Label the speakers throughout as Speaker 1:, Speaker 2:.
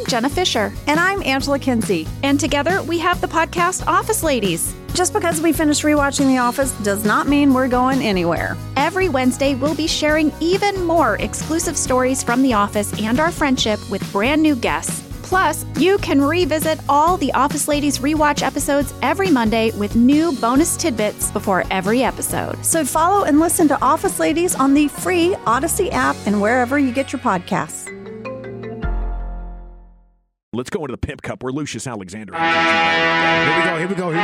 Speaker 1: Jenna Fisher.
Speaker 2: And I'm Angela Kinsey.
Speaker 1: And together we have the podcast Office Ladies.
Speaker 2: Just because we finished rewatching The Office does not mean we're going anywhere.
Speaker 1: Every Wednesday, we'll be sharing even more exclusive stories from The Office and our friendship with brand new guests. Plus, you can revisit all the Office Ladies rewatch episodes every Monday with new bonus tidbits before every episode.
Speaker 2: So follow and listen to Office Ladies on the free Odyssey app and wherever you get your podcasts.
Speaker 3: Let's go into the Pimp Cup where Lucius Alexander. Here we go.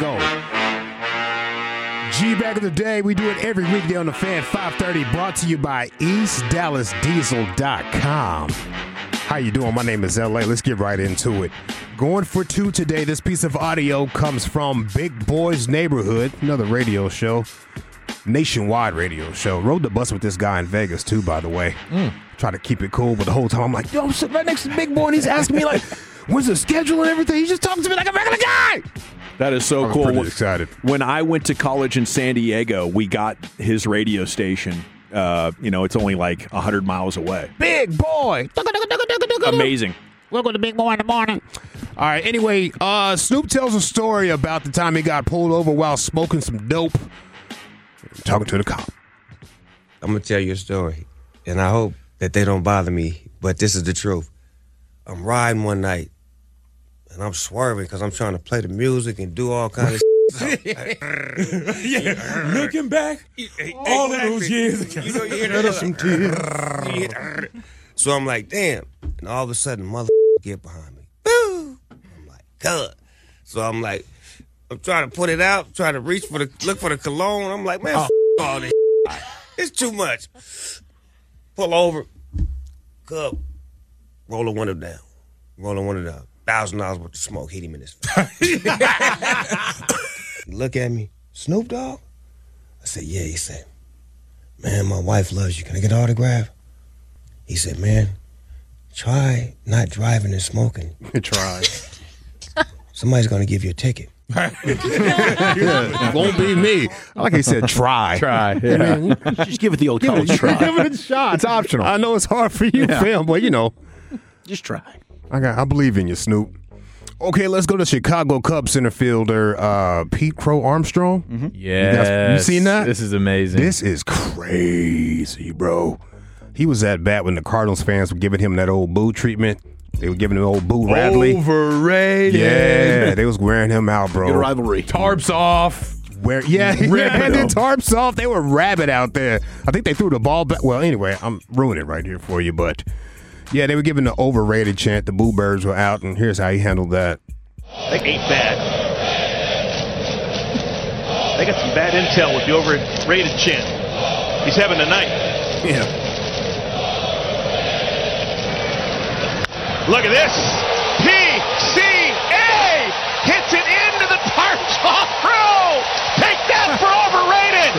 Speaker 4: G-Bag of the Day. We do it every weekday on the Fan 530, brought to you by EastDallasDiesel.com. How you doing? My name is LA. Let's get right into it. Going for two today. This piece of audio comes from Big Boys Neighborhood, another radio show, nationwide radio show. Rode the bus with this guy in Vegas, too, by the way. Try to keep it cool, but the whole time I'm like, yo, I'm sitting right next to Big Boy, and he's asking me, like, when's the schedule and everything? He's just talking to me like a regular guy.
Speaker 3: That is so cool.
Speaker 4: I'm pretty excited.
Speaker 3: When I went to college in San Diego, we got his radio station. It's only like 100 miles away.
Speaker 4: Big Boy.
Speaker 3: Amazing.
Speaker 4: Welcome to Big Boy in the morning. All right, anyway, Snoop tells a story about the time he got pulled over while smoking some dope. Talking to the cop.
Speaker 5: I'm going to tell you a story, and I hope that they don't bother me, but this is the truth. I'm riding one night, and I'm swerving because I'm trying to play the music and do all kinds of
Speaker 6: Yeah, looking back, all of those years ago.
Speaker 5: You know, you hear that some tears. So I'm like, damn. And all of a sudden, mother get behind me. Boo! I'm like, God. So I'm like, I'm trying to put it out, trying to look for the cologne. I'm like, man, all this. It's too much. Pull over. Cup. Roll the window down. $1,000 worth of smoke hit him in his face. He look at me, Snoop Dogg? I said, yeah. He said, man, my wife loves you. Can I get an autograph? He said, man, try not driving and smoking.
Speaker 4: Try.
Speaker 5: Somebody's going to give you a ticket.
Speaker 4: It won't be me. I like he said, try.
Speaker 3: Try. Yeah.
Speaker 4: Man,
Speaker 3: just give it the old college try.
Speaker 4: Give it a shot. It's optional. I know it's hard for you, fam, but
Speaker 3: just try.
Speaker 4: I believe in you, Snoop. Okay, let's go to Chicago Cubs center fielder Pete Crow Armstrong.
Speaker 7: Mm-hmm. Yeah,
Speaker 4: you seen that?
Speaker 7: This is amazing.
Speaker 4: This is crazy, bro. He was at bat when the Cardinals fans were giving him that old boo treatment. They were giving him old Boo Radley.
Speaker 7: Overrated.
Speaker 4: Yeah, they was wearing him out, bro.
Speaker 3: Good rivalry.
Speaker 7: Tarps off.
Speaker 4: Tarps off. They were rabid out there. I think they threw the ball back. Well, anyway, I'm ruining it right here for you, but yeah, they were giving the overrated chant. The Boo Birds were out, and here's how he handled that.
Speaker 8: They ain't bad. They got some bad intel with the overrated chant. He's having a night.
Speaker 4: Yeah.
Speaker 8: Look at this. PCA hits it into the tarps off row. Take that for overrated.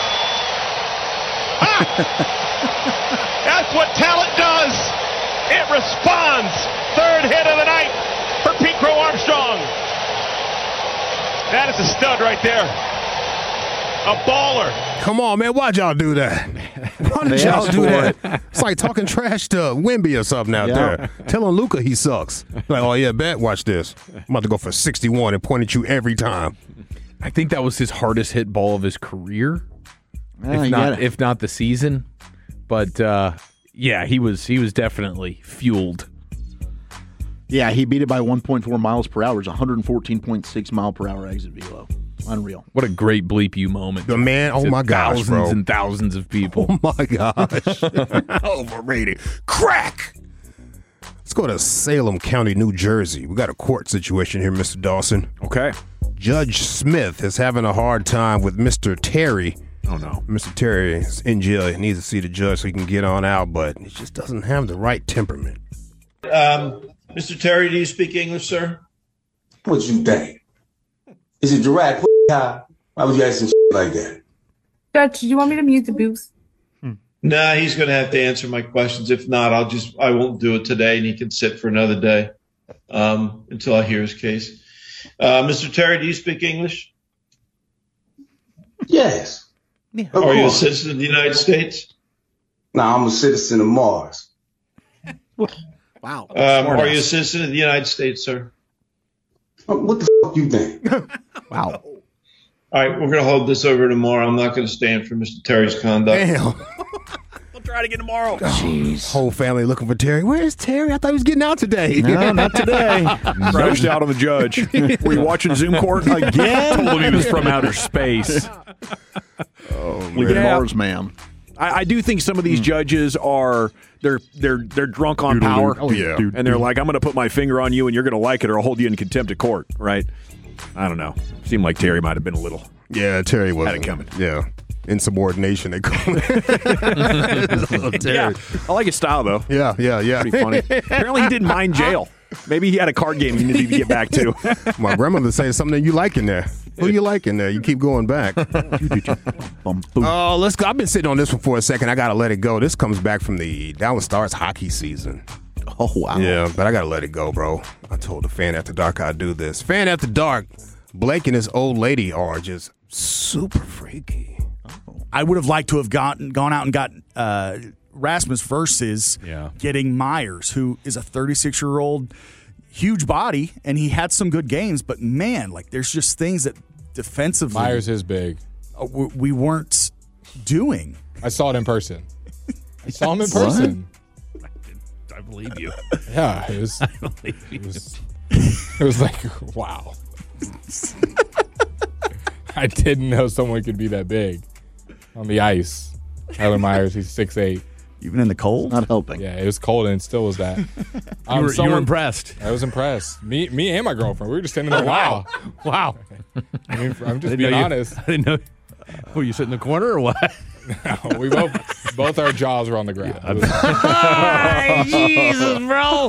Speaker 8: That's what talent does. It responds. Third hit of the night for Pete Crow Armstrong. That is a stud right there. A baller.
Speaker 4: Come on, man. Why'd y'all do that? Why did y'all do that? It's like talking trash to Wemby or something out there. Telling Luka he sucks. Like, oh, yeah, bet. Watch this. I'm about to go for 61 and point at you every time.
Speaker 7: I think that was his hardest hit ball of his career, if not the season. But, he was definitely fueled.
Speaker 9: Yeah, he beat it by 1.4 miles per hour. It's 114.6 mile per hour exit velo. Unreal.
Speaker 7: What a great bleep you moment.
Speaker 4: The man, oh my gosh,
Speaker 7: thousands
Speaker 4: bro.
Speaker 7: and thousands of people.
Speaker 4: Oh my gosh. Overrated. Crack. Let's go to Salem County, New Jersey. We got a court situation here, Mr. Dawson.
Speaker 3: Okay.
Speaker 4: Judge Smith is having a hard time with Mr. Terry.
Speaker 3: Oh, no.
Speaker 4: Mr. Terry is in jail. He needs to see the judge so he can get on out, but he just doesn't have the right temperament.
Speaker 10: Mr. Terry, do you speak English, sir?
Speaker 11: What you think? Is it Giraffe? Why would you ask some like that?
Speaker 12: Judge, do you want me to mute the booth?
Speaker 10: Nah, he's going to have to answer my questions. If not, I won't do it today, and he can sit for another day until I hear his case. Mr. Terry, do you speak English?
Speaker 11: Yes.
Speaker 10: Are you a citizen of the United States?
Speaker 11: No, I'm a citizen of Mars.
Speaker 9: Wow, Wow.
Speaker 10: Are you a citizen of the United States, sir?
Speaker 11: What the fuck you think?
Speaker 9: Wow.
Speaker 10: All right, we're going to hold this over tomorrow. I'm not going to stand for Mr. Terry's conduct.
Speaker 4: Damn.
Speaker 3: We'll try it again tomorrow.
Speaker 4: Jeez. Whole family looking for Terry. Where's Terry? I thought he was getting out today.
Speaker 9: No, not today.
Speaker 3: Crashed out on the judge. Were you watching Zoom court again?
Speaker 7: Told him he was from outer space.
Speaker 9: Leaving Mars, ma'am.
Speaker 3: I do think some of these judges are they're drunk on power.
Speaker 4: Oh, yeah.
Speaker 3: And they're like, I'm going to put my finger on you and you're going to like it or I'll hold you in contempt of court, right? I don't know. Seemed like Terry might have been a little.
Speaker 4: Yeah, Terry was.
Speaker 3: Had it coming.
Speaker 4: Yeah. Insubordination, they call it.
Speaker 3: Yeah. I like his style, though.
Speaker 4: Yeah.
Speaker 3: Pretty funny. Apparently, he didn't mind jail. Maybe he had a card game he needed to get back to.
Speaker 4: My grandmother says something that you like in there. Who you like in there? You keep going back. Oh, let's go. I've been sitting on this one for a second. I got to let it go. This comes back from the Dallas Stars hockey season.
Speaker 9: Oh, wow.
Speaker 4: Yeah, but I got to let it go, bro. I told the Fan After Dark I'd do this. Fan After Dark, Blake and his old lady are just super freaky.
Speaker 13: I would have liked to have gone out and got Rasmus versus getting Myers, who is a 36-year-old, huge body, and he had some good games. But, man, like there's just things that defensively
Speaker 14: Myers is big.
Speaker 13: We weren't doing.
Speaker 14: I saw it in person. I saw him in person.
Speaker 7: I believe you.
Speaker 14: Yeah, it was like, wow. I didn't know someone could be that big on the ice. Tyler Myers, he's 6'8".
Speaker 13: Even in the cold?
Speaker 9: Not helping.
Speaker 14: Yeah, it was cold and it still was that.
Speaker 7: You were impressed.
Speaker 14: I was impressed. Me and my girlfriend, we were just standing there. Wow. I mean, I'm just being honest.
Speaker 7: I didn't know. Were you sitting in the corner or what?
Speaker 14: No, we both our jaws were on the ground.
Speaker 7: Jesus, bro.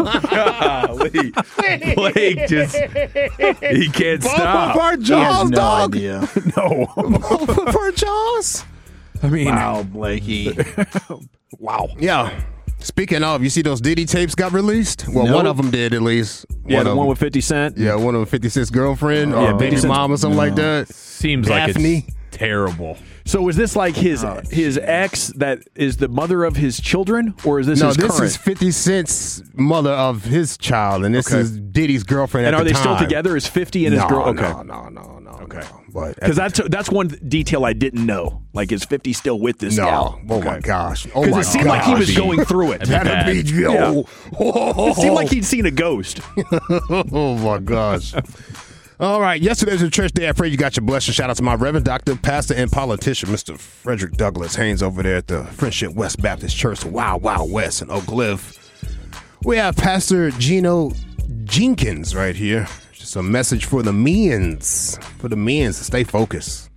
Speaker 7: Blake just he can't stop.
Speaker 4: Both of our jaws,
Speaker 9: no
Speaker 4: dog.
Speaker 9: idea.
Speaker 3: No.
Speaker 4: Both of our jaws.
Speaker 3: I mean,
Speaker 9: Wow, Blakey.
Speaker 3: wow.
Speaker 4: Yeah. Speaking of, you see those Diddy tapes got released? Well,
Speaker 9: Nope.
Speaker 4: one of them did at least.
Speaker 3: Yeah, the
Speaker 4: of
Speaker 3: one
Speaker 4: them.
Speaker 3: with 50 Cent.
Speaker 4: Yeah, one of 50 Cent's girlfriend or baby
Speaker 3: 50 Cent's
Speaker 4: mom or something like that.
Speaker 7: Seems like
Speaker 4: Daphne.
Speaker 7: it's terrible.
Speaker 3: So is this like his ex that is the mother of his children, or is this
Speaker 4: No,
Speaker 3: his
Speaker 4: this
Speaker 3: current?
Speaker 4: is 50 Cent's mother of his child, and this is Diddy's girlfriend
Speaker 3: and
Speaker 4: at
Speaker 3: are
Speaker 4: the
Speaker 3: they
Speaker 4: time.
Speaker 3: still together? Is 50 and his girl? Okay.
Speaker 4: No. Okay.
Speaker 3: Because that's one detail I didn't know. Like, is 50 still with this gal?
Speaker 4: Oh, my gosh. Oh,
Speaker 3: Because
Speaker 4: my
Speaker 3: it seemed like he was
Speaker 4: gosh.
Speaker 3: going through it.
Speaker 4: That'd be
Speaker 3: Yeah. It seemed like he'd seen a ghost.
Speaker 4: Oh, my gosh. All right. Yesterday was a church day. I pray you got your blessing. Shout out to my Reverend Doctor, Pastor, and politician, Mr. Frederick Douglass Haynes over there at the Friendship West Baptist Church, Wild Wild West in Oak Cliff. We have Pastor Gino Jenkins right here. Just a message for the men's. For the men's to stay focused.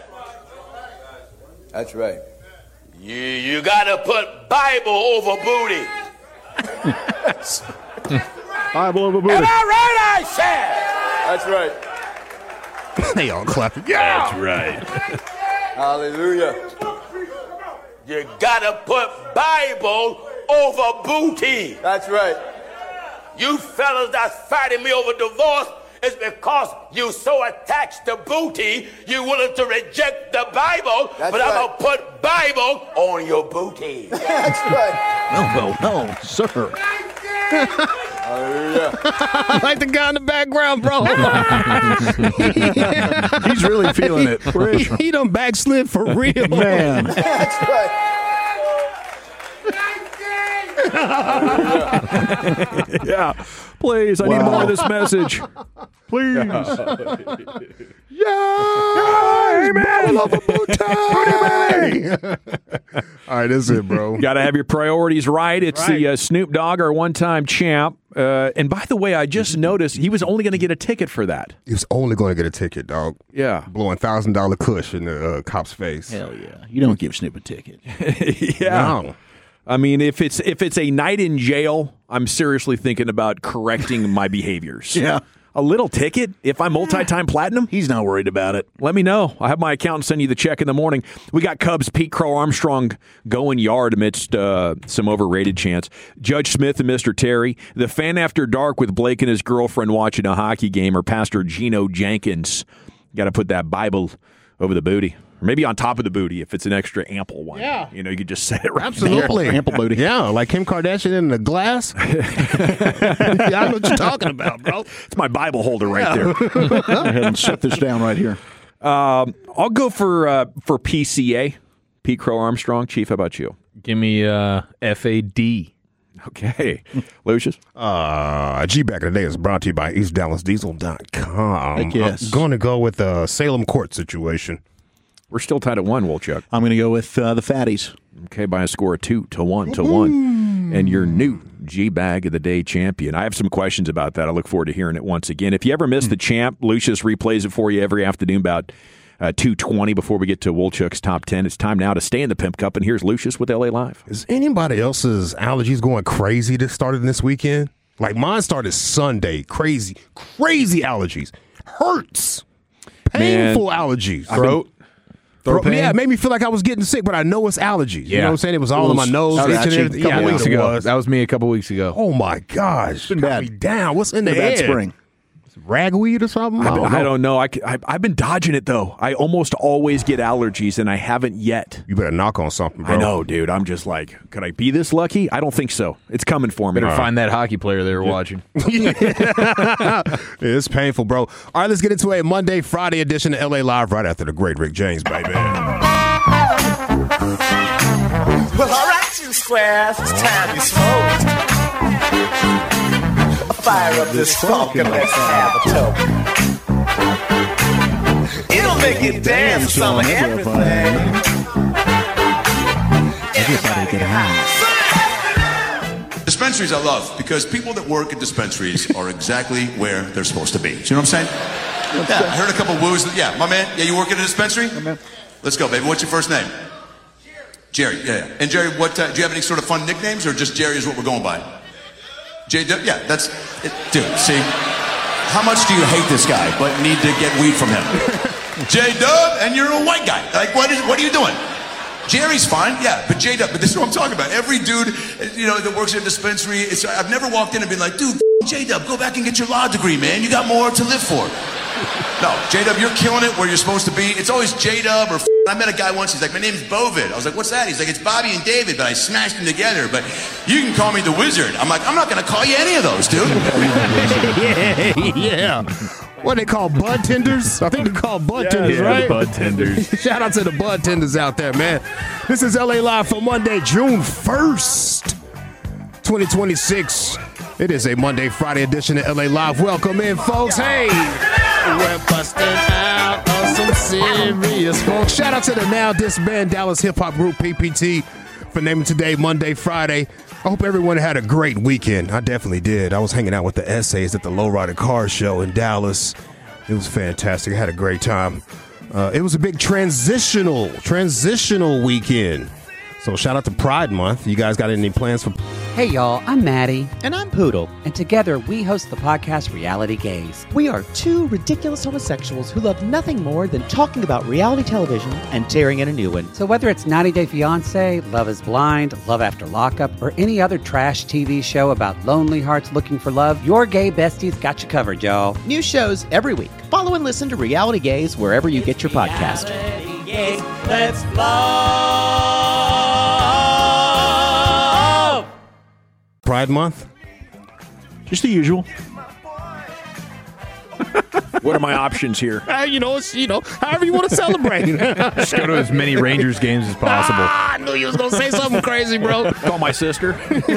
Speaker 15: That's right. You gotta put Bible over booty.
Speaker 3: Bible over booty.
Speaker 15: Am I right, I said? That's right.
Speaker 4: They all clapping. Yeah.
Speaker 7: That's right.
Speaker 15: Hallelujah. You gotta put Bible over booty. That's right. You fellas that's fighting me over divorce is because you so attached to booty, you willing to reject the Bible, but I'm gonna put Bible on your booty. That's right.
Speaker 9: No, sir.
Speaker 15: Hallelujah.
Speaker 4: I like the guy in the background, bro.
Speaker 3: He's really feeling it.
Speaker 4: He done backslid for real.
Speaker 9: Man.
Speaker 15: That's right.
Speaker 3: Yeah. Please, I need more of this message. Please.
Speaker 4: Yeah. Amen. All right, that's it, bro.
Speaker 3: Got to have your priorities right. It's the Snoop Dogg, our one-time champ. And by the way, I just noticed he was only going to get a ticket for that.
Speaker 4: He was only going to get a ticket, dog.
Speaker 3: Yeah.
Speaker 4: Blowing $1,000 cush in the cop's face.
Speaker 9: Hell yeah. You don't give Snoop a ticket.
Speaker 3: Yeah.
Speaker 4: No.
Speaker 3: I mean, if it's a night in jail, I'm seriously thinking about correcting my behaviors.
Speaker 9: Yeah.
Speaker 3: A little ticket if I'm multi-time platinum?
Speaker 9: He's not worried about it.
Speaker 3: Let me know. I have my accountant send you the check in the morning. We got Cubs Pete Crow Armstrong going yard amidst some overrated chants. Judge Smith and Mr. Terry. The Fan After Dark with Blake and his girlfriend watching a hockey game, or Pastor Gino Jenkins. Got to put that Bible over the booty. Maybe on top of the booty if it's an extra ample one.
Speaker 4: Yeah.
Speaker 3: You could just set it right
Speaker 4: Absolutely.
Speaker 3: there.
Speaker 9: Ample booty.
Speaker 4: Yeah, like Kim Kardashian in the glass. I know what you're talking about, bro.
Speaker 3: It's my Bible holder right there.
Speaker 9: Go ahead and shut this down right here.
Speaker 3: I'll go for PCA, Pete Crow Armstrong. Chief, how about you?
Speaker 7: Give me FAD.
Speaker 3: Okay. Lucius?
Speaker 4: G back in the day is brought to you by EastDallasDiesel.com.
Speaker 9: Heck yes.
Speaker 4: I'm going to go with the Salem court situation.
Speaker 3: We're still tied at 1, Wolchuk.
Speaker 9: I'm going to go with the Fatties.
Speaker 3: Okay, by a score of 2-1. And your new G-Bag of the Day champion. I have some questions about that. I look forward to hearing it once again. If you ever miss the champ, Lucius replays it for you every afternoon about 2:20 before we get to Wolchuk's top 10. It's time now to stay in the Pimp Cup, and here's Lucius with LA Live.
Speaker 4: Is anybody else's allergies going crazy that started this weekend? Like mine started Sunday. Crazy allergies. Hurts. Painful allergies.
Speaker 3: Throat pain?
Speaker 4: Yeah, it made me feel like I was getting sick, but I know it's allergies. You know what I'm saying? It was all in my nose.
Speaker 7: That was
Speaker 4: itching,
Speaker 7: actually
Speaker 4: everything.
Speaker 7: a couple
Speaker 4: Yeah, I
Speaker 7: weeks
Speaker 4: know it
Speaker 7: ago.
Speaker 4: was.
Speaker 7: That was me a couple weeks ago.
Speaker 4: Oh, my gosh. It's
Speaker 9: been bad.
Speaker 4: Me down. What's in the
Speaker 9: Bad
Speaker 4: air?
Speaker 9: spring.
Speaker 4: Ragweed or something?
Speaker 3: I don't know. I've been dodging it, though. I almost always get allergies, and I haven't yet.
Speaker 4: You better knock on something, bro.
Speaker 3: I know, dude. I'm just like, could I be this lucky? I don't think so. It's coming for me.
Speaker 7: Better find that hockey player they were watching.
Speaker 4: It's painful, bro. All right, let's get into a Monday, Friday edition of LA Live right after the great Rick James, baby.
Speaker 16: Well, all right, you squares, it's time you smoke. Fire up this funk and let's have a toke. It'll make you dance some of everything. Everybody get high.
Speaker 17: Dispensaries I love because people that work at dispensaries are exactly where they're supposed to be. Do you know what I'm saying? Yeah, I heard a couple woos. Yeah, my man. Yeah, you work at a dispensary? Let's go, baby. What's your first name? Jerry. Yeah. And Jerry, what? Do you have any sort of fun nicknames, or just Jerry is what we're going by? J-Dub? Yeah, that's it. Dude, see? How much do you hate this guy but need to get weed from him? J-Dub, and you're a white guy. Like, what are you doing? Jerry's fine, yeah, but J-Dub, but this is what I'm talking about. Every dude, that works at a dispensary, I've never walked in and been like, dude, J-Dub, go back and get your law degree, man. You got more to live for. No, J-Dub, you're killing it where you're supposed to be. It's always J-Dub or I met a guy once, he's like, my name's Bovid. I was like, what's that? He's like, it's Bobby and David, but I smashed them together. But you can call me the Wizard. I'm like, I'm not going to call you any of those, dude.
Speaker 4: Yeah. What they call bud tenders? I think they call bud tenders, right?
Speaker 3: Bud tenders.
Speaker 4: Shout out to the bud tenders out there, man. This is LA Live for Monday, June 1st, 2026. It is a Monday, Friday edition of LA Live. Welcome in, folks. Hey, we're busting out on some serious folks. Shout out to the now disbanded Dallas hip hop group PPT for naming today Monday, Friday. I hope everyone had a great weekend. I definitely did. I was hanging out with the essays at the Lowrider Car Show in Dallas. It was fantastic. I had a great time. It was a big transitional weekend. So shout out to Pride Month. You guys got any plans for...
Speaker 18: Hey, y'all, I'm Maddie. And I'm Poodle. And together, we host the podcast Reality Gaze. We are two ridiculous homosexuals who love nothing more than talking about reality television and tearing in a new one. So whether it's 90 Day Fiancé, Love is Blind, Love After Lockup, or any other trash TV show about lonely hearts looking for love, your gay besties got you covered, y'all. New shows every week. Follow and listen to Reality Gaze wherever you get your podcast.
Speaker 16: Reality Gaze, let's love.
Speaker 4: Pride Month?
Speaker 9: Just the usual.
Speaker 3: What are my options here?
Speaker 4: However you want to celebrate.
Speaker 7: Just go to as many Rangers games as possible.
Speaker 4: I knew you was going to say something crazy, bro.
Speaker 3: Call my sister.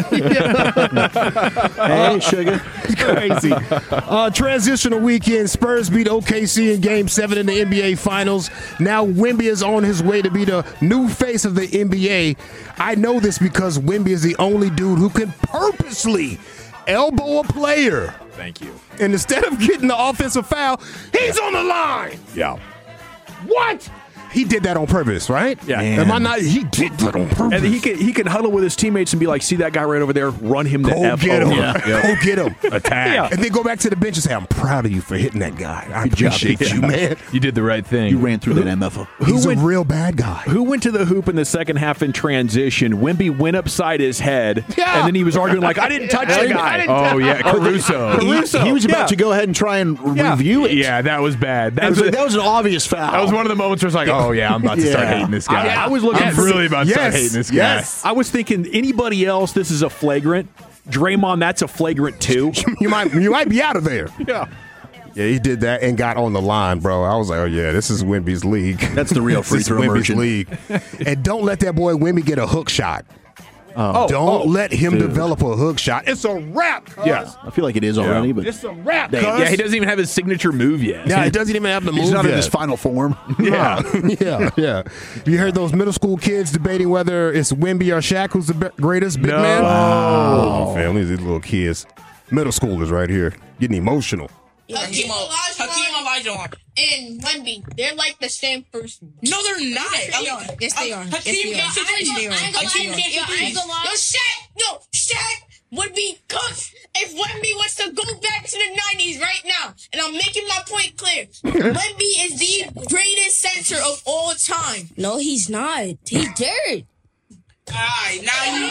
Speaker 9: Hey, sugar.
Speaker 4: Crazy. Transitional weekend. Spurs beat OKC in Game 7 in the NBA Finals. Now Wemby is on his way to be the new face of the NBA. I know this because Wemby is the only dude who can purposely elbow a player.
Speaker 3: Thank you.
Speaker 4: And instead of getting the offensive foul, he's on the line.
Speaker 3: Yeah.
Speaker 4: What? He did that on purpose, right?
Speaker 3: Yeah.
Speaker 4: Am I not? He did that on purpose.
Speaker 3: And he can huddle with his teammates and be like, see that guy right over there? Run him the F
Speaker 4: get him.
Speaker 3: over.
Speaker 4: Yeah. Go get him.
Speaker 3: Attack.
Speaker 4: Yeah. And then go back to the bench and say, I'm proud of you for hitting that guy. I appreciate you, man.
Speaker 7: You did the right thing.
Speaker 9: You ran through that MFO.
Speaker 4: He's a real bad guy.
Speaker 3: Who went to the hoop in the second half in transition? Wemby went upside his head,
Speaker 4: Yeah.
Speaker 3: and then he was arguing like, I didn't touch the guy.
Speaker 7: Oh, yeah, Caruso.
Speaker 9: He was about to go ahead and try and review it.
Speaker 7: Yeah, that was bad.
Speaker 9: That was an obvious foul.
Speaker 7: That was one of the moments where it's like,
Speaker 9: Oh, yeah, I'm about to start hating this guy.
Speaker 3: I was looking.
Speaker 9: I'm really about to start hating this guy.
Speaker 3: Yes. I was thinking anybody else, this is a flagrant. Draymond, that's a flagrant too.
Speaker 4: you might be out of there.
Speaker 3: Yeah.
Speaker 4: Yeah, he did that and got on the line, bro. I was like, oh, yeah, this is Wemby's league.
Speaker 9: That's the real free throw
Speaker 4: Wemby's
Speaker 9: merchant.
Speaker 4: league. And don't let that boy Wemby get a hook shot. Don't let him develop a hook shot. It's a wrap, cuz.
Speaker 9: Yeah, I feel like it is already, but
Speaker 4: it's a wrap, cuz.
Speaker 3: Yeah, he doesn't even have his signature move yet.
Speaker 4: Yeah, he doesn't even have the move
Speaker 9: He's not
Speaker 4: yet.
Speaker 9: in his final form.
Speaker 3: Yeah.
Speaker 4: yeah. You heard those middle school kids debating whether it's Wemby or Shaq who's the greatest big man? Oh, fam, these little kids. Middle schoolers right here getting emotional.
Speaker 19: Hakeem Olajuwon and Wemby, they're like the same person. No, they're not. Yes, they are. Hakeem can't shoot threes. I ain't gonna lie. Shaq would be cooked if Wemby was to go back to the 90s right now. And I'm making my point clear. Wemby is the greatest center of all time. No, he's not. He's dirt. Alright, now you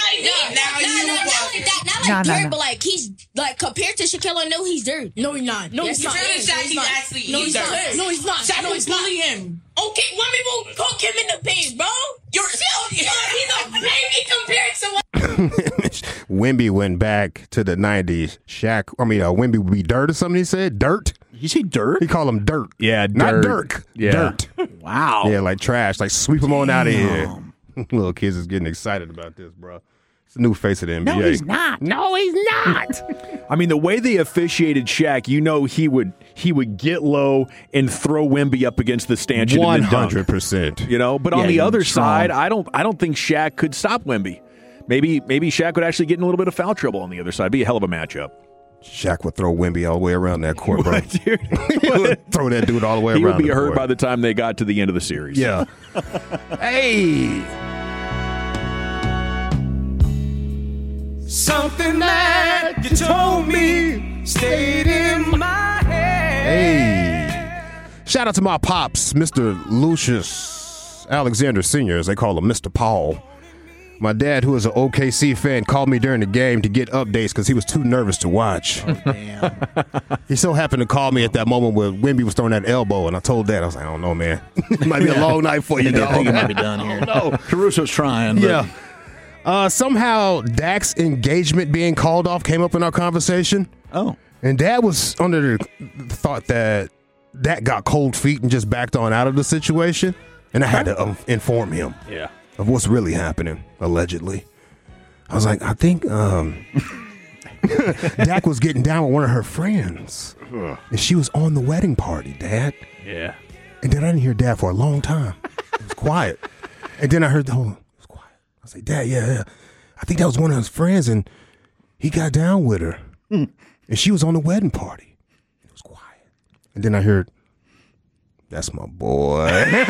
Speaker 19: Not dirt, but like he's like compared to Shaquille O'Neal, he's dirt. No, he's not. No, he's not. He's actually no, he's not. No, he's not. Shaq will bully him. Okay, Wemby will cook him in the paint, bro. You're still he's a baby compared to what.
Speaker 4: Wemby went back to the 90s. Wemby would be dirt or something he said? Dirt?
Speaker 9: You say dirt?
Speaker 4: He called him dirt.
Speaker 3: Yeah,
Speaker 4: Not Dirk.
Speaker 3: Yeah.
Speaker 4: Dirt.
Speaker 9: Wow.
Speaker 4: Yeah, like trash. Like sweep him on out of here. Little kids is getting excited about this, bro. It's the new face of the NBA.
Speaker 9: No, he's not.
Speaker 4: No, he's not.
Speaker 3: I mean, the way they officiated Shaq, you know he would get low and throw Wemby up against the stanchion.
Speaker 4: 100%.
Speaker 3: You know, but on the other side, I don't think Shaq could stop Wemby. Maybe Shaq would actually get in a little bit of foul trouble on the other side. Be a hell of a matchup.
Speaker 4: Shaq would throw Wemby all the way around that court, bro. He would throw that dude all the way around.
Speaker 3: He would be
Speaker 4: the
Speaker 3: hurt
Speaker 4: court.
Speaker 3: by the time they got to the end of the series.
Speaker 4: Yeah. Hey.
Speaker 6: Something that you told me stayed in my head.
Speaker 4: Hey. Shout out to my pops, Mr. Lucius Alexander Sr., as they call him, Mr. Paul. My dad, who is an OKC fan, called me during the game to get updates because he was too nervous to watch.
Speaker 9: Oh, damn.
Speaker 4: He so happened to call me at that moment where Wemby was throwing that elbow, and I told Dad, I was like, I don't know, man. It might be a long night for you, dog.
Speaker 9: I think it might be done here. No, Caruso's trying. But.
Speaker 4: Yeah. Somehow Dak's engagement being called off came up in our conversation.
Speaker 9: Oh.
Speaker 4: And Dad was under the thought that Dak got cold feet and just backed on out of the situation. And I had to inform him.
Speaker 3: Yeah.
Speaker 4: Of what's really happening, allegedly. I was like, I think Dak was getting down with one of her friends. And she was on the wedding party, Dad.
Speaker 3: Yeah.
Speaker 4: And then I didn't hear Dad for a long time. It was quiet. And then I heard it was quiet. I was like, Dad, yeah. I think that was one of his friends, and he got down with her. And she was on the wedding party. It was quiet. And then I heard, that's my boy.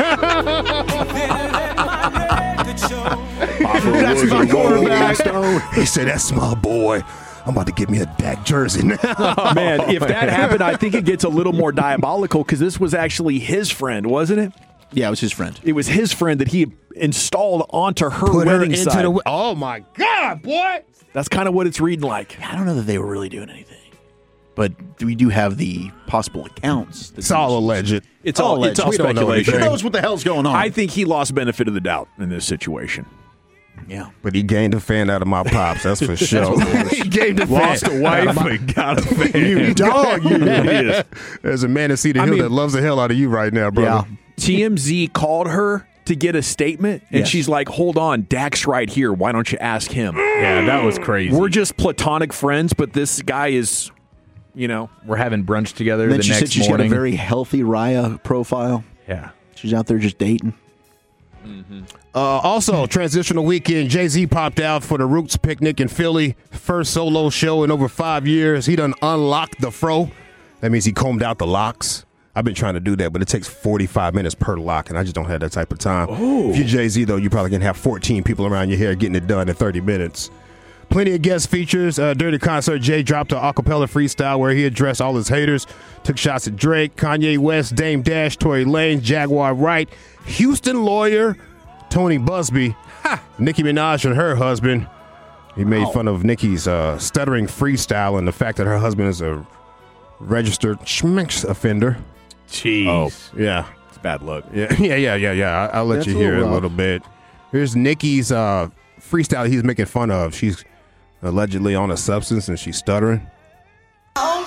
Speaker 4: That's my quarterback. He said, that's my boy. I'm about to get me a Dak jersey now.
Speaker 3: Oh, man, if that happened, I think it gets a little more diabolical because this was actually his friend, wasn't it?
Speaker 9: Yeah, it was his friend.
Speaker 3: It was his friend that he installed onto her wedding site.
Speaker 4: Oh, my God, boy.
Speaker 3: That's kind of what it's reading like.
Speaker 9: I don't know that they were really doing anything. But we do have the possible accounts.
Speaker 4: It's all alleged.
Speaker 3: It's all speculation.
Speaker 9: Who knows what the hell's going on?
Speaker 3: I think he lost benefit of the doubt in this situation.
Speaker 9: Yeah.
Speaker 4: But he gained a fan out of my pops, that's for sure. He gained a fan.
Speaker 3: Lost a wife, but got a fan.
Speaker 4: You dog, you. There's a man in Cedar Hill that loves the hell out of you right now, brother.
Speaker 3: Yeah. TMZ called her to get a statement, and she's like, hold on, Dak's right here. Why don't you ask him?
Speaker 7: Yeah, that was crazy.
Speaker 3: We're just platonic friends, but this guy is,
Speaker 7: we're having brunch together
Speaker 9: and then
Speaker 7: the
Speaker 9: she
Speaker 7: next
Speaker 9: said she's
Speaker 7: morning.
Speaker 9: got a very healthy Raya profile.
Speaker 7: Yeah.
Speaker 9: She's out there just dating.
Speaker 3: Mm-hmm.
Speaker 4: Also, transitional weekend, Jay-Z popped out for the Roots picnic in Philly. First solo show in over 5 years. He done unlocked the fro. That means he combed out the locks. I've been trying to do that, but it takes 45 minutes per lock, and I just don't have that type of time. If you're Jay-Z, though, you probably can have 14 people around your hair getting it done in 30 minutes. Plenty of guest features. During the concert, Jay dropped an acapella freestyle where he addressed all his haters, took shots at Drake, Kanye West, Dame Dash, Tory Lanez, Jaguar Wright, Houston lawyer Tony Busby, Nicki Minaj and her husband. He made fun of Nicki's stuttering freestyle and the fact that her husband is a registered schmix offender.
Speaker 3: Jeez.
Speaker 4: Oh, yeah.
Speaker 3: bad look.
Speaker 4: Yeah. I'll let you hear it a little bit. Here's Nikki's freestyle he's making fun of. She's allegedly on a substance and she's stuttering.
Speaker 20: I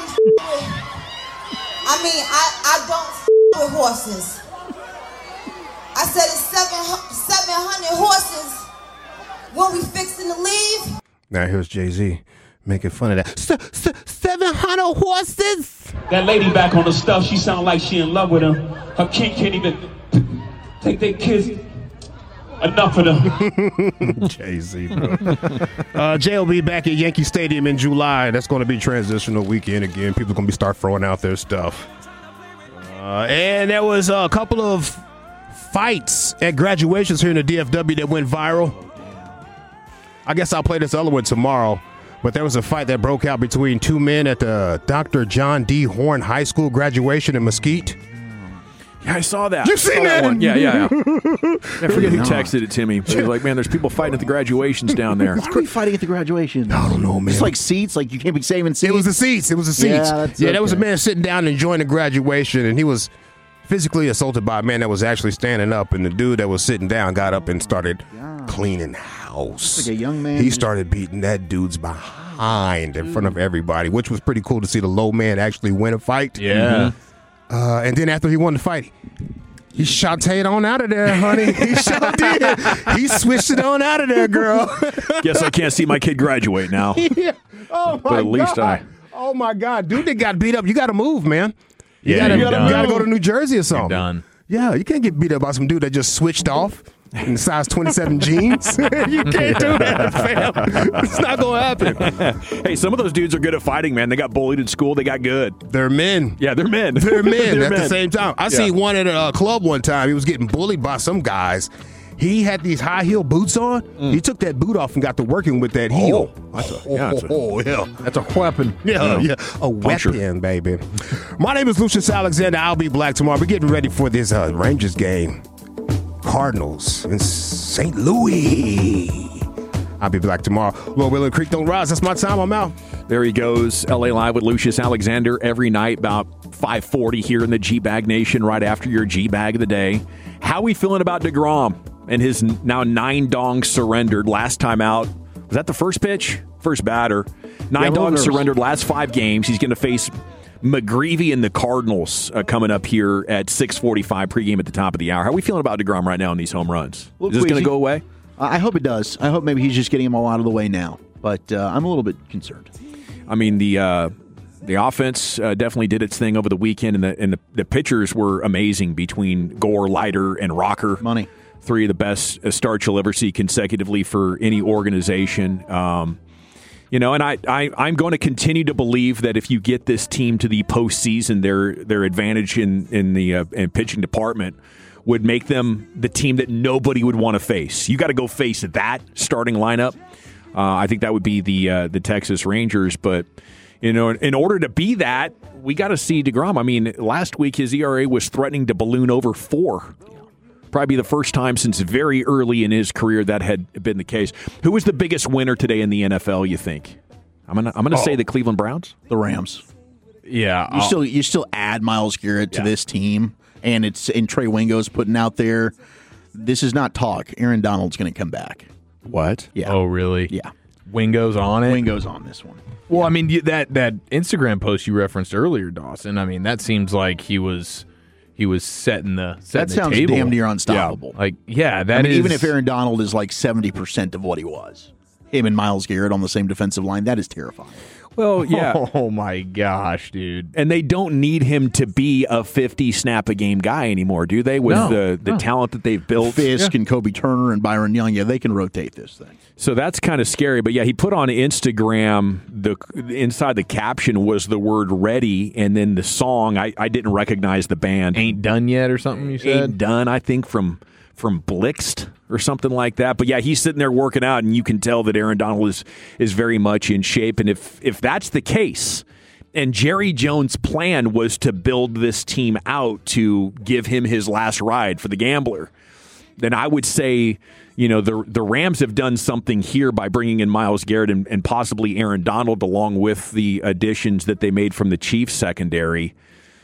Speaker 20: don't with horses. I said it's 700 horses when we fixing to leave.
Speaker 4: Now here's Jay-Z making fun of that. 700 horses.
Speaker 21: That lady back on the stuff, she sound like she in love with him. Her king can't even take their kids. Enough of them.
Speaker 4: Jay-Z, bro. Jay will be back at Yankee Stadium in July. That's going to be transitional weekend again. People are going to be start throwing out their stuff. And there was a couple of fights at graduations here in the DFW that went viral. I guess I'll play this other one tomorrow. But there was a fight that broke out between two men at the Dr. John D. Horn High School graduation in Mesquite.
Speaker 3: Yeah, I saw that.
Speaker 4: You seen that
Speaker 3: one? Yeah. I forget who texted it to me. He was like, man, there's people fighting at the graduations down there.
Speaker 9: Why are we fighting at the graduations?
Speaker 4: I don't know, man.
Speaker 9: It's like seats, like you can't be saving seats.
Speaker 4: It was the seats. There was a man sitting down enjoying the graduation, and he was physically assaulted by a man that was actually standing up, and the dude that was sitting down got up and started cleaning house.
Speaker 9: Like a young man.
Speaker 4: He started beating that dude's behind in front of everybody, which was pretty cool to see the low man actually win a fight.
Speaker 3: Yeah.
Speaker 4: And then after he won the fight, he shotted on out of there, honey. He sure did. He switched it on out of there, girl.
Speaker 3: Guess I can't see my kid graduate now.
Speaker 4: Yeah. Oh, my
Speaker 3: But at least
Speaker 4: God. Oh, my God. Dude that got beat up, you got to move, man. You
Speaker 3: Yeah, you're done.
Speaker 4: got to go to New Jersey or something.
Speaker 3: done.
Speaker 4: Yeah, you can't get beat up by some dude that just switched off in size 27 jeans. You can't do that, fam. It's not going to happen.
Speaker 3: Hey, some of those dudes are good at fighting, man. They got bullied in school. They got good.
Speaker 4: They're men.
Speaker 3: Yeah, they're men.
Speaker 4: They're men
Speaker 3: They're
Speaker 4: at the
Speaker 3: men.
Speaker 4: same time. I seen one at a club one time. He was getting bullied by some guys. He had these high heel boots on. He took that boot off and got to working with that heel.
Speaker 3: That's a weapon.
Speaker 4: Yeah. A weapon, baby. My name is Lucius Alexander. I'll be black tomorrow. We're getting ready for this Rangers game. Cardinals in St. Louis. I'll be black tomorrow. Lord willing, creek don't rise. That's my time. I'm out.
Speaker 3: There he goes. LA Live with Lucius Alexander every night about 5:40 here in the G-Bag Nation right after your G-Bag of the day. How we feeling about DeGrom and his now 9 dongs surrendered last time out? Was that the first pitch? First batter. 9 dongs surrendered last 5 games. He's going to face McGreevy and the Cardinals coming up here at 6:45 pregame at the top of the hour. How are we feeling about DeGrom right now in these home runs? Is this going to go away?
Speaker 9: I hope it does. I hope maybe he's just getting them all out of the way now. But I'm a little bit concerned.
Speaker 3: I mean, the offense definitely did its thing over the weekend, and the pitchers were amazing between Gore, Leiter, and Rocker.
Speaker 9: Money.
Speaker 3: 3 of the best starts you'll ever see consecutively for any organization. And I'm going to continue to believe that if you get this team to the postseason, their advantage in the pitching department would make them the team that nobody would want to face. You got to go face that starting lineup. I think that would be the Texas Rangers, but in order to be that, we got to see DeGrom. I mean, last week his ERA was threatening to balloon over 4. Probably the first time since very early in his career that had been the case. Who was the biggest winner today in the NFL, you think? I'm gonna say the Cleveland Browns.
Speaker 9: The Rams.
Speaker 7: Yeah.
Speaker 9: You still add Myles Garrett to this team, and Trey Wingo's putting out there. This is not talk. Aaron Donald's going to come back.
Speaker 3: What?
Speaker 9: Yeah.
Speaker 7: Oh, really?
Speaker 9: Yeah.
Speaker 7: Wingo's on it?
Speaker 9: Wingo's on this one.
Speaker 7: Well, I mean, that Instagram post you referenced earlier, Dawson, I mean, that seems like he was setting the
Speaker 9: That sounds
Speaker 7: table.
Speaker 9: damn near unstoppable. Even if Aaron Donald is like 70% of what he was, him and Myles Garrett on the same defensive line, that is terrifying.
Speaker 3: Well, yeah.
Speaker 7: Oh, my gosh, dude.
Speaker 3: And they don't need him to be a 50-snap-a-game guy anymore, do they? With the talent that they've built.
Speaker 9: Fisk and Kobe Turner and Byron Young, they can rotate this thing.
Speaker 3: So that's kind of scary. But, yeah, he put on Instagram, inside the caption was the word ready, and then the song, I didn't recognize the band.
Speaker 7: Ain't Done Yet or something you said?
Speaker 3: Ain't Done, I think, from Blixt or something like that. But, yeah, he's sitting there working out, and you can tell that Aaron Donald is very much in shape. And if that's the case, and Jerry Jones' plan was to build this team out to give him his last ride for the gambler, then I would say, the Rams have done something here by bringing in Myles Garrett and possibly Aaron Donald along with the additions that they made from the Chiefs secondary.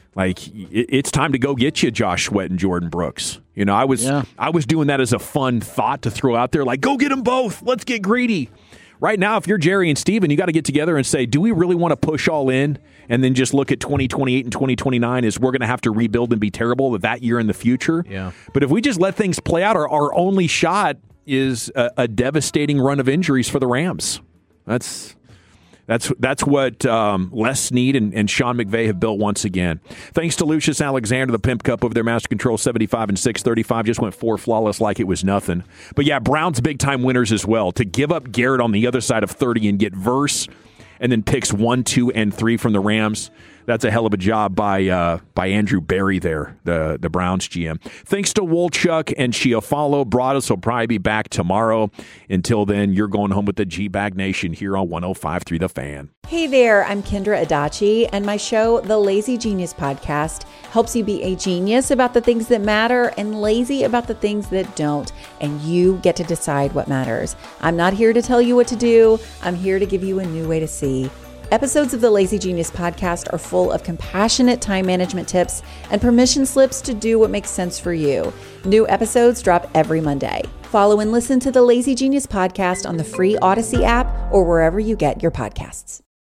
Speaker 3: Like, it's time to go get you Josh Sweat and Jordan Brooks. You know, I was doing that as a fun thought to throw out there, like, go get them both. Let's get greedy. Right now, if you're Jerry and Steven, you got to get together and say, do we really want to push all in and then just look at 2028 and 2029 as we're going to have to rebuild and be terrible that year in the future?
Speaker 7: Yeah.
Speaker 3: But if we just let things play out, our only shot is a devastating run of injuries for the Rams. That's what Les Snead and Sean McVay have built once again. Thanks to Lucius Alexander, the Pimp Cup over there, Master Control 75 and 635. Just went 4 flawless like it was nothing. But yeah, Browns big-time winners as well. To give up Garrett on the other side of 30 and get Verse and then picks 1, 2, and 3 from the Rams, that's a hell of a job by Andrew Berry there, the Browns GM. Thanks to Wolchuk and Chiafalo. Broadus will probably be back tomorrow. Until then, you're going home with the G-Bag Nation here on 105.3 The Fan.
Speaker 1: Hey there, I'm Kendra Adachi, and my show, The Lazy Genius Podcast, helps you be a genius about the things that matter and lazy about the things that don't, and you get to decide what matters. I'm not here to tell you what to do. I'm here to give you a new way to see. Episodes of the Lazy Genius Podcast are full of compassionate time management tips and permission slips to do what makes sense for you. New episodes drop every Monday. Follow and listen to the Lazy Genius Podcast on the free Odyssey app or wherever you get your podcasts.